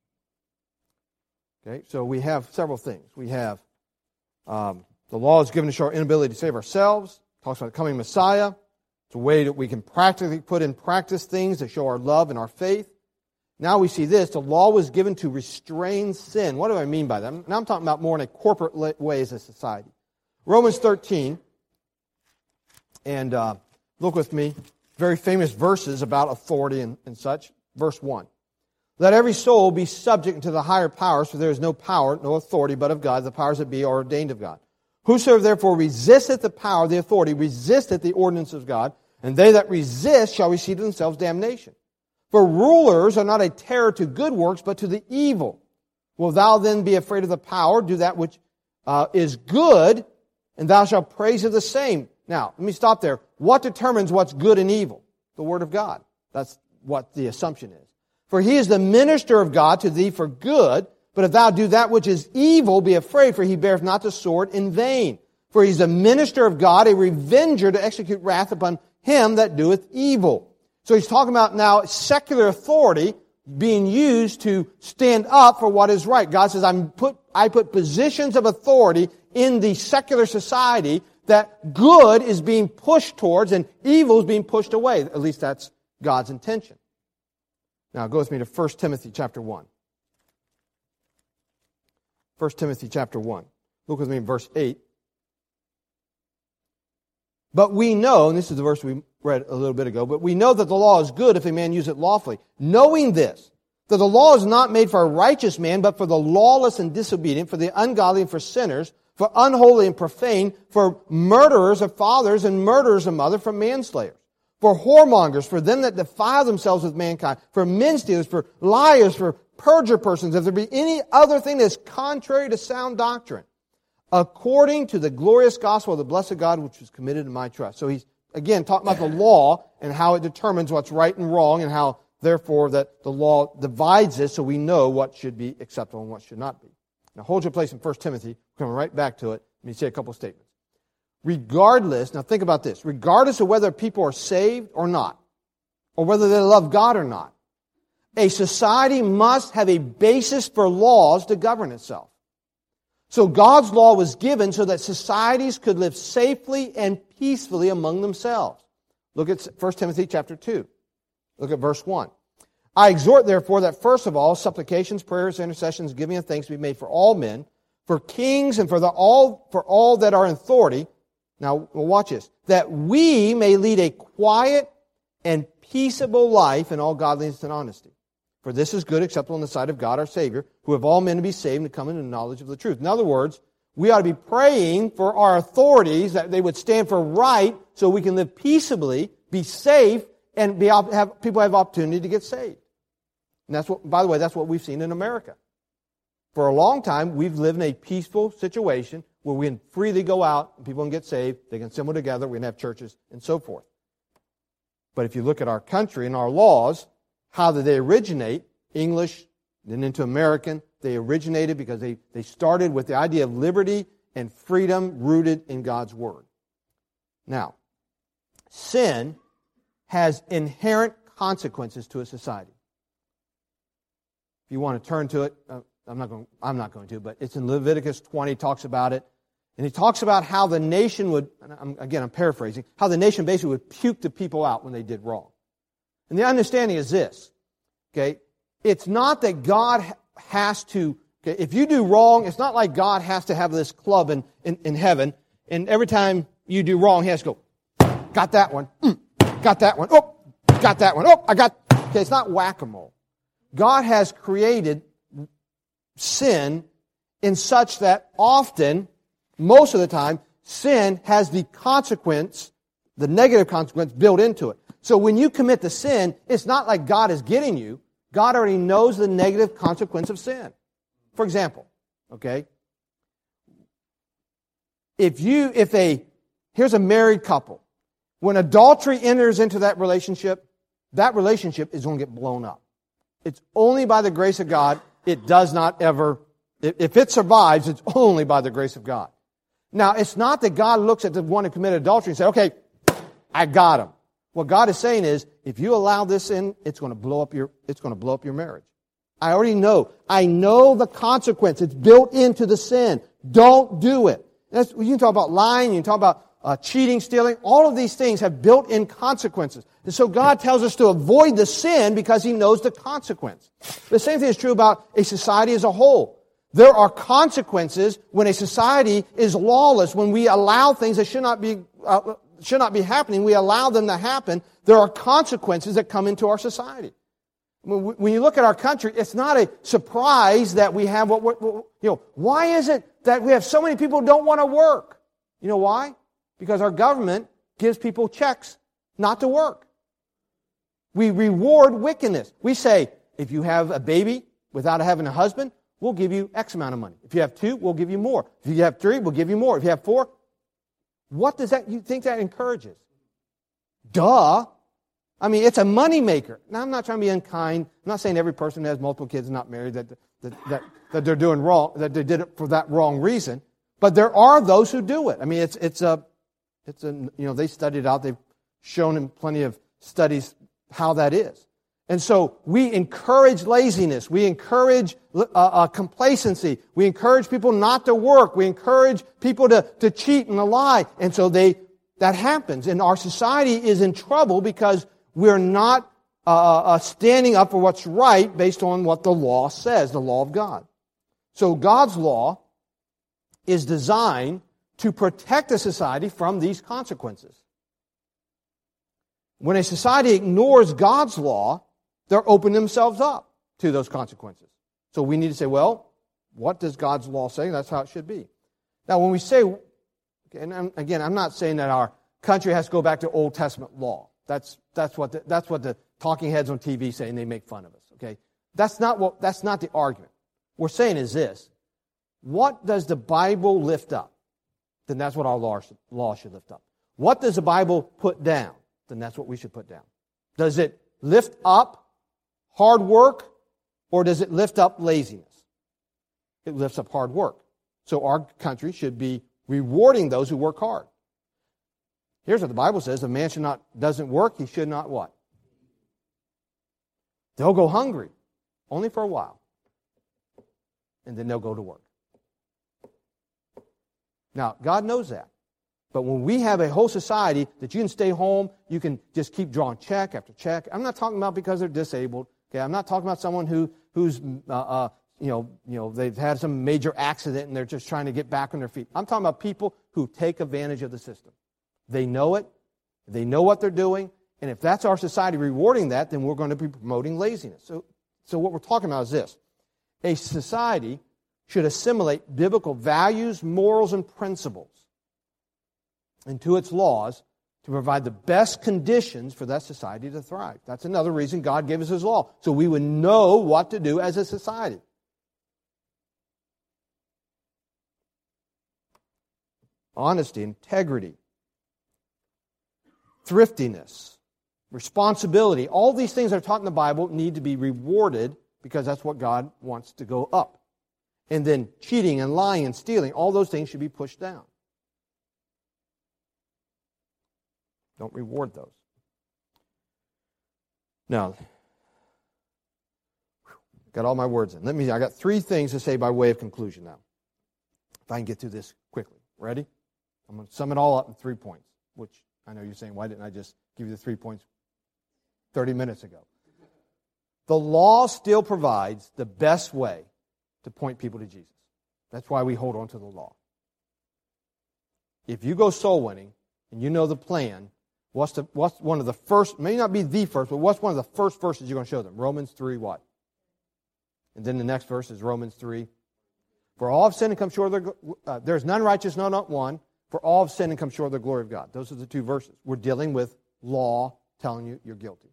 Okay, so we have several things. We have um, the law is given to show our inability to save ourselves. It talks about the coming Messiah. It's a way that we can practically put in practice things that show our love and our faith. Now we see this. The law was given to restrain sin. What do I mean by that? Now I'm talking about more in a corporate way as a society. Romans thirteen. And uh, look with me. Very famous verses about authority and, and such. Verse one. "Let every soul be subject to the higher powers, for there is no power, no authority but of God. The powers that be are ordained of God. Whosoever therefore resisteth the power, the authority, resisteth the ordinance of God, and they that resist shall receive to themselves damnation. For rulers are not a terror to good works, but to the evil. Will thou then be afraid of the power? Do that which uh, is good, and thou shalt praise of the same." Now, let me stop there. What determines what's good and evil? The Word of God. That's what the assumption is. "For he is the minister of God to thee for good, but if thou do that which is evil, be afraid, for he beareth not the sword in vain. For he is the minister of God, a revenger to execute wrath upon him that doeth evil." So he's talking about now secular authority being used to stand up for what is right. God says, I'm put, I put positions of authority in the secular society that good is being pushed towards and evil is being pushed away. At least that's God's intention. Now go with me to First Timothy chapter one. First Timothy chapter one. Look with me in verse eight. "But we know," and this is the verse we read a little bit ago, "but we know that the law is good if a man use it lawfully. Knowing this, that the law is not made for a righteous man, but for the lawless and disobedient, for the ungodly and for sinners, for unholy and profane, for murderers of fathers and murderers of mothers, for manslayers, for whoremongers, for them that defile themselves with mankind, for men stealers, for liars, for perjure persons, if there be any other thing that is contrary to sound doctrine, according to the glorious gospel of the blessed God, which was committed in my trust." So he's, again, talking about the law and how it determines what's right and wrong, and how, therefore, that the law divides us so we know what should be acceptable and what should not be. Now hold your place in First Timothy. We're coming right back to it. Let me say a couple of statements. Regardless, now think about this, regardless of whether people are saved or not, or whether they love God or not, a society must have a basis for laws to govern itself. So God's law was given so that societies could live safely and peacefully among themselves. Look at First Timothy chapter two. Look at verse one. "I exhort, therefore, that first of all, supplications, prayers, intercessions, giving of thanks be made for all men, for kings, and for the all for all that are in authority." Now, watch this. "That we may lead a quiet and peaceable life in all godliness and honesty. For this is good, acceptable in the sight of God our Savior, who have all men to be saved and to come into the knowledge of the truth. In other words, we ought to be praying for our authorities that they would stand for right so we can live peaceably, be safe, and be have people have opportunity to get saved. And that's what, by the way, that's what we've seen in America. For a long time, we've lived in a peaceful situation where we can freely go out and people can get saved, they can assemble together, we can have churches, and so forth. But if you look at our country and our laws, how did they originate? English, then into American. They originated because they, they started with the idea of liberty and freedom rooted in God's Word. Now, sin has inherent consequences to a society. If you want to turn to it, uh, I'm not going. I'm not going to, but it's in Leviticus twenty. Talks about it, and he talks about how the nation would. I'm, again, I'm paraphrasing. How the nation basically would puke the people out when they did wrong. And the understanding is this. Okay, it's not that God has to. Okay, if you do wrong, it's not like God has to have this club in in, in heaven, and every time you do wrong, He has to go. Got that one. Mm, got that one. Oh, got that one. Oh, I got. Okay, it's not whack-a-mole. God has created sin in such that often, most of the time, sin has the consequence, the negative consequence built into it. So when you commit the sin, it's not like God is getting you. God already knows the negative consequence of sin. For example, okay, if you, if a, here's a married couple. When adultery enters into that relationship, that relationship is going to get blown up. It's only by the grace of God. It does not ever, if it survives, it's only by the grace of God. Now, it's not that God looks at the one who committed adultery and says, okay, I got him. What God is saying is, if you allow this in, it's going to blow up your, it's going to blow up your marriage. I already know. I know the consequence. It's built into the sin. Don't do it. That's, you can talk about lying, you can talk about uh, cheating, stealing. All of these things have built-in consequences. And so God tells us to avoid the sin because He knows the consequence. The same thing is true about a society as a whole. There are consequences when a society is lawless, when we allow things that should not be uh, should not be happening. We allow them to happen. There are consequences that come into our society. When you look at our country, it's not a surprise that we have what, what, what you know. Why is it that we have so many people who don't want to work? You know why? Because our government gives people checks not to work. We reward wickedness. We say, if you have a baby without having a husband, we'll give you X amount of money. If you have two, we'll give you more. If you have three, we'll give you more. If you have four, what does that, you think that encourages? Duh. I mean, it's a money maker. Now, I'm not trying to be unkind. I'm not saying every person who has multiple kids and not married that, that, that, that they're doing wrong, that they did it for that wrong reason. But there are those who do it. I mean, it's, it's a, it's a, you know, they studied it out. They've shown in plenty of studies how that is. And so we encourage laziness. We encourage uh, uh, complacency. We encourage people not to work. We encourage people to, to cheat and to lie. And so they, that happens. And our society is in trouble because we're not uh, uh, standing up for what's right based on what the law says, the law of God. So God's law is designed to protect a society from these consequences. When a society ignores God's law, they're opening themselves up to those consequences. So we need to say, well, what does God's law say? That's how it should be. Now, when we say, and again, I'm not saying that our country has to go back to Old Testament law. That's that's what the, that's what the talking heads on T V say, and they make fun of us. Okay, that's not what that's not the argument. What we're saying is this: what does the Bible lift up? Then that's what our law should, law should lift up. What does the Bible put down? Then that's what we should put down. Does it lift up hard work, or does it lift up laziness? It lifts up hard work. So our country should be rewarding those who work hard. Here's what the Bible says: if a man should not, doesn't work, he should not what? They'll go hungry, only for a while. And then they'll go to work. Now, God knows that. But when we have a whole society that you can stay home, you can just keep drawing check after check. I'm not talking about because they're disabled. Okay, I'm not talking about someone who who's uh, uh, you know you know they've had some major accident and they're just trying to get back on their feet. I'm talking about people who take advantage of the system. They know it. They know what they're doing. And if that's our society rewarding that, then we're going to be promoting laziness. So So what we're talking about is this. A society should assimilate biblical values, morals, and principles into its laws to provide the best conditions for that society to thrive. That's another reason God gave us His law, so we would know what to do as a society. Honesty, integrity, thriftiness, responsibility, all these things that are taught in the Bible need to be rewarded because that's what God wants to go up. And then cheating and lying and stealing, all those things should be pushed down. Don't reward those. Now, got all my words in. Let me, I got three things to say by way of conclusion now. If I can get through this quickly. Ready? I'm going to sum it all up in three points, which I know you're saying, why didn't I just give you the three points thirty minutes ago? The law still provides the best way to point people to Jesus. That's why we hold on to the law. If you go soul winning and you know the plan, what's, the, what's one of the first, may not be the first, but what's one of the first verses you're going to show them? Romans three what? And then the next verse is Romans three. For all have sinned and come short of their, uh, there's none righteous, no, not one. For all have sinned and come short of the glory of God. Those are the two verses. We're dealing with law telling you you're guilty.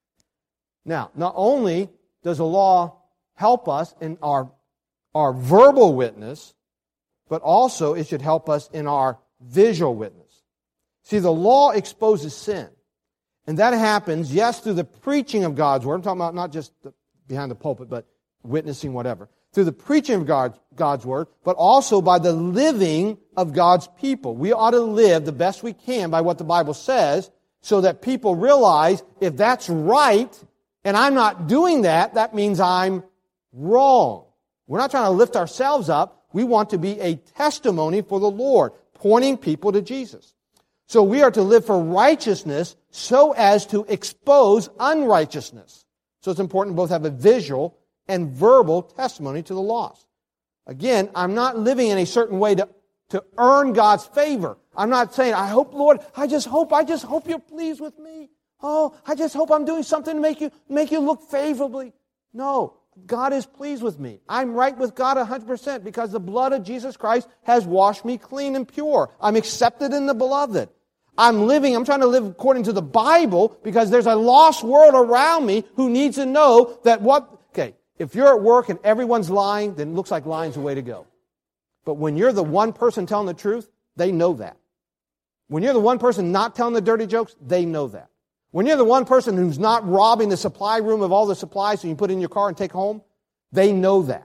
Now, not only does the law help us in our, our verbal witness, but also it should help us in our visual witness. See, the law exposes sin. And that happens, yes, through the preaching of God's Word. I'm talking about not just the, behind the pulpit, but witnessing, whatever. Through the preaching of God's, God's Word, but also by the living of God's people. We ought to live the best we can by what the Bible says so that people realize if that's right and I'm not doing that, that means I'm wrong. We're not trying to lift ourselves up. We want to be a testimony for the Lord, pointing people to Jesus. So we are to live for righteousness so as to expose unrighteousness. So it's important to both have a visual and verbal testimony to the lost. Again, I'm not living in a certain way to, to earn God's favor. I'm not saying, I hope, Lord, I just hope, I just hope you're pleased with me. Oh, I just hope I'm doing something to make you, make you look favorably. No, God is pleased with me. I'm right with God one hundred percent because the blood of Jesus Christ has washed me clean and pure. I'm accepted in the beloved. I'm living, I'm trying to live according to the Bible because there's a lost world around me who needs to know that what, okay, if you're at work and everyone's lying, then it looks like lying's the way to go. But when you're the one person telling the truth, they know that. When you're the one person not telling the dirty jokes, they know that. When you're the one person who's not robbing the supply room of all the supplies so you put it in your car and take home, they know that.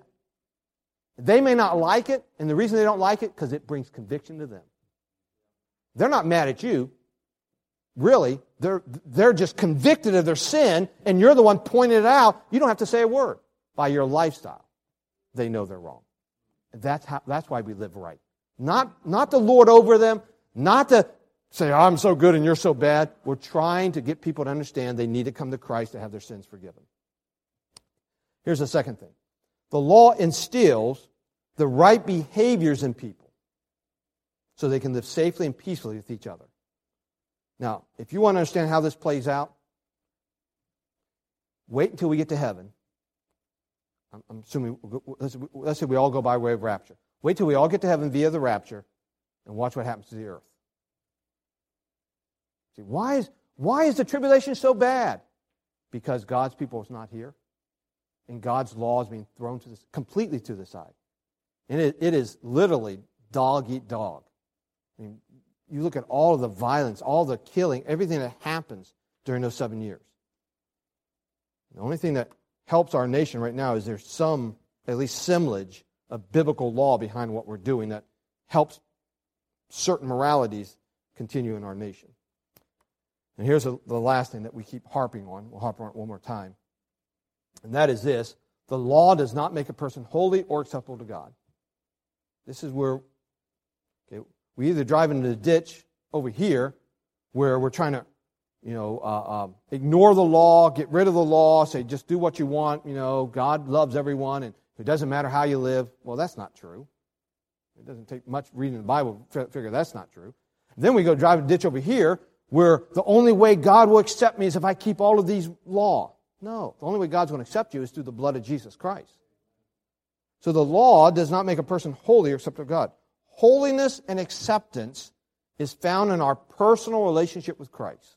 They may not like it, and the reason they don't like it, because it brings conviction to them. They're not mad at you. Really, they're, they're just convicted of their sin, and you're the one pointing it out. You don't have to say a word. By your lifestyle, they know they're wrong. And that's how, that's why we live right. Not, not to lord over them, not to say, oh, I'm so good and you're so bad. We're trying to get people to understand they need to come to Christ to have their sins forgiven. Here's the second thing. The law instills the right behaviors in people so they can live safely and peacefully with each other. Now, if you want to understand how this plays out, wait until we get to heaven. I'm, I'm assuming, let's, let's say we all go by way of rapture. Wait till we all get to heaven via the rapture and watch what happens to the earth. See, why is, why is the tribulation so bad? Because God's people is not here. And God's law is being thrown to the, completely to the side. And it, it is literally dog eat dog. I mean, you look at all of the violence, all the killing, everything that happens during those seven years. The only thing that helps our nation right now is there's some, at least semblance of biblical law behind what we're doing that helps certain moralities continue in our nation. And here's a, the last thing that we keep harping on. We'll harp on it one more time. And that is this. The law does not make a person holy or acceptable to God. This is where okay, we either drive into the ditch over here where we're trying to you know, uh, uh, ignore the law, get rid of the law, say just do what you want, you know, God loves everyone and it doesn't matter how you live. Well, that's not true. It doesn't take much reading the Bible to figure that's not true. Then we go drive a ditch over here where the only way God will accept me is if I keep all of these law. No. The only way God's going to accept you is through the blood of Jesus Christ. So the law does not make a person holy except of God. Holiness and acceptance is found in our personal relationship with Christ.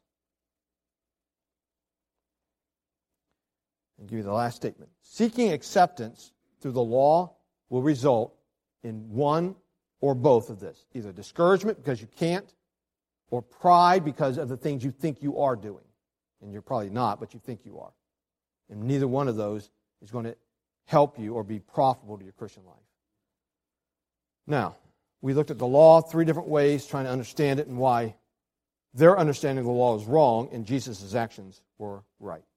I'll give you the last statement. Seeking acceptance through the law will result in one or both of this. Either discouragement because you can't, or pride because of the things you think you are doing. And you're probably not, but you think you are. And neither one of those is going to help you or be profitable to your Christian life. Now, we looked at the law three different ways, trying to understand it and why their understanding of the law is wrong and Jesus' actions were right.